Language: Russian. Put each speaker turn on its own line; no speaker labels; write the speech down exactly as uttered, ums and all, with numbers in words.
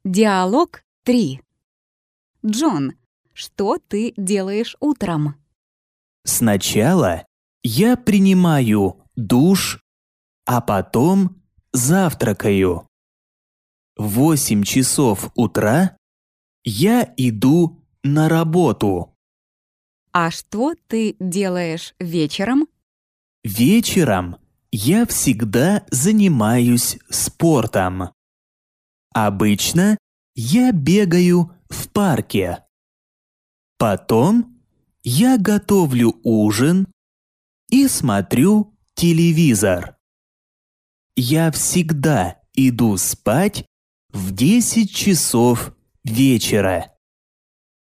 Диалог три. Джон, что ты делаешь утром?
Сначала я принимаю душ, а потом завтракаю. В восемь часов утра я иду на работу.
А что ты делаешь вечером?
Вечером я всегда занимаюсь спортом. Обычно я бегаю в парке. Потом я готовлю ужин и смотрю телевизор. Я всегда иду спать в десять часов вечера.